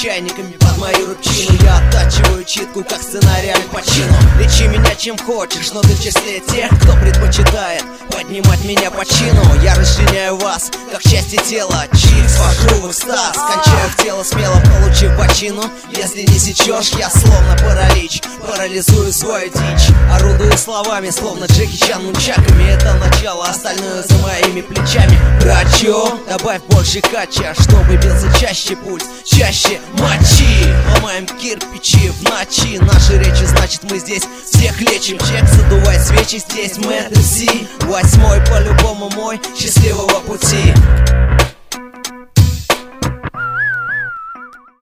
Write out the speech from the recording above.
чайниками под мою рутину. Я оттачиваю читку, как сценарий Аль Пачино. Лечи меня чем хочешь, но ты в числе тех, кто предпочитает поднимать меня по чину. Я расчленяю вас, как части тела. Чикс, вожу в экстаз, кончаю в тело смело, получив бочину. Если не сечешь, я словно паралич, парализую свою дичь. Орудую словами, словно Джеки Чан нунчаками. Это начало, остальное за моими плечами. Брачо, добавь больше кача, чтобы бился чаще пульс, чаще мочи. Ломаем кирпичи в ночи, наши речи, значит мы здесь всех лечим. Чек, задувай свечи, здесь Мэтр Си. 8-й по-любому мой, счастливого пути.